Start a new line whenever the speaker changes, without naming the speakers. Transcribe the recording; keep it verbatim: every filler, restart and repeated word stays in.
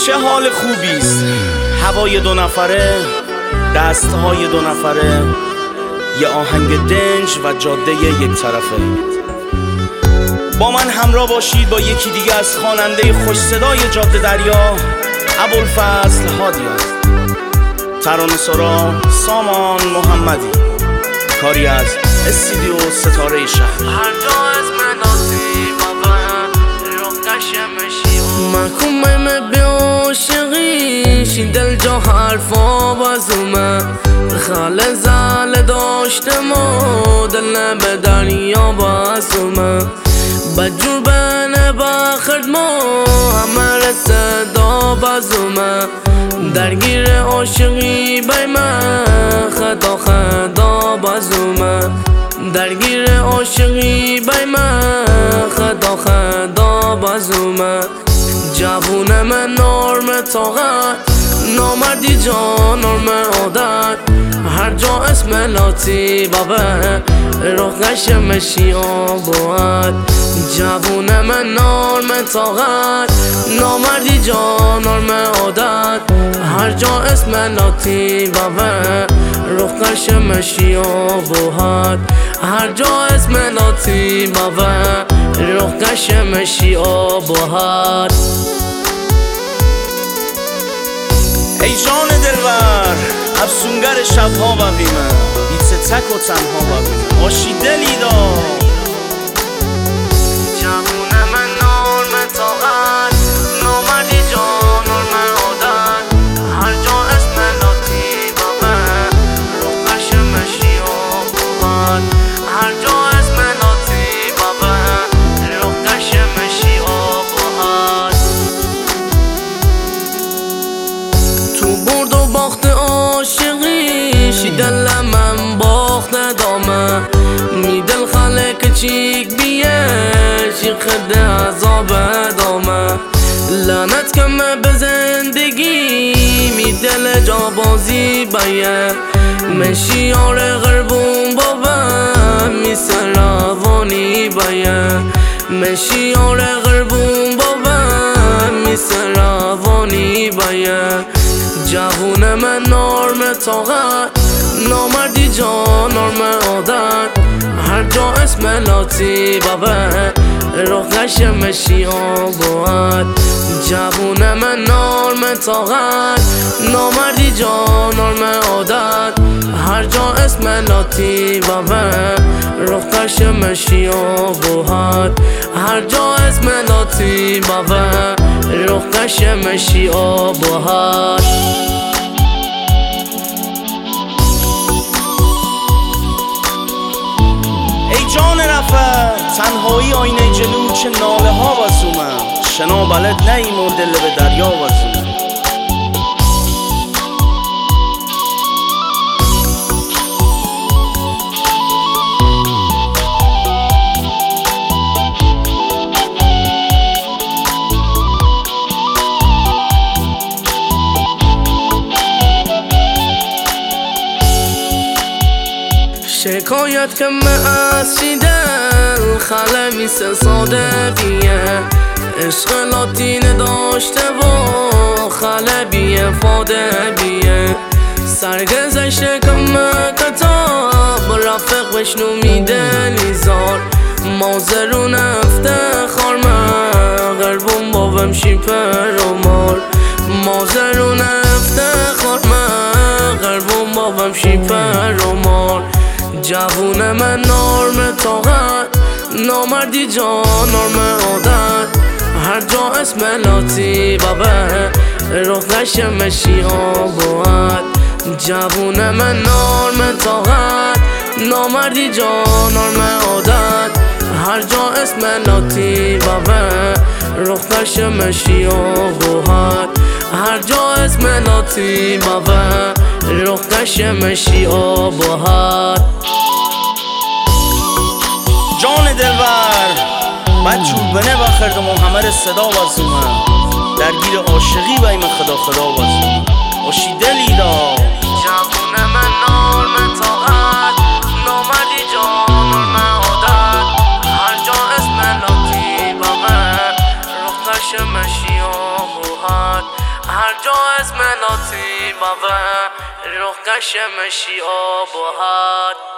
چه حال خوبیست هوای دو نفره، دستهای دو نفره، یه آهنگ دنج و جاده یک طرفه. با من همراه باشید با یکی دیگه از خواننده خوش صدای جاده دریا، ابوالفضل هادیان. ترانه‌سرا سامان محمدی، کاری از استودیو ستاره شهر.
محکومم به عاشقی شی دل جا حرفا بازومه، خاله زال داشتم و دل به دریا بازومه، بجور بنه بخرد ما همه صدا بازومه، درگیر عاشقی بای من خدا خدا بازومه، درگیر عاشقی بای من خدا خدا بازومه. جوون من نرم طاقت، نامردی جان نرم عادت، هر جا اسم لاتی بابه روغش مشی آبوات. جوون من نرم طاقت، نامردی جان نرم عادت، هر جا اسم لاتی بابه روغش مشی آبوات، هر جا اسم لاتی بابه روغش مشی آبوات.
ای جان دلبر افسونگر شبها و بیمه، بیت تک و تنها و بیمه، باشی دلی دار.
جوون من نرم طاقت، نامردی جان نرم عادت، هر جا اسم لاتی بابه روغش مشی آبوات، هر جا اسم لاتی بابه روغش مشی آبوات. تو برد و باخت عاشقی شی دل من باخت دامه، می دل خاله کچیک بیه شی خد عذاب دامه، لعنت کمه به زندگی می دل جا بازی بیه، مشی آره غربون بابا می سروانی بیه، مشی آره غربون بابا می سروانی بیه. جوون من نرم طاقت، نامردی جان نرم عادت، هر جا اسم لاتی بابه روغش مشی آبوات. جوون من نرم طاقت، نامردی جان نرم عادت، هر جا اسم لاتی بابه روغش مشی آبوات، هر جا اسم لاتی بابه روغش مشی آبوات.
ای جان رفت تنهایی آینه جلو، چه ناله ها وزومم، شنا بلد نیم و دل به دریا وزومم.
شکایت که من از چی دل خاله میسه ساده بیه، عشق لاتین داشته و خاله بیه فاده بیه، سرگذشته که من کتاب رفق بشنو میده نیزار، مازرون افتخار من غربون بابم شیپر و مار، مازرون افتخار من غربون بابم شیپر و مار. جوون من نرم طاقت، نامردی جان نرم عادت، هر جا اسم لاتی بابه روغش مشی آبوات. جوون من نرم طاقت، نامردی جان نرم عادت، هر جا اسم لاتی بابه روغش مشی آبوات، هر جا اسم لاتی بابه روغش مشی آبوات.
جان دلبر بچور بنه بخردم و همه صدا وزومم، درگیر عاشقی بای من خدا خدا وزومم، باشی دلی دار.
جوون من نرم طاقت، نامردی جان نرم عادت، هر جا اسم لاتی بابه روغش مشی آبوات، هر جا اسم لاتی بابا روح کشمشی آب و هات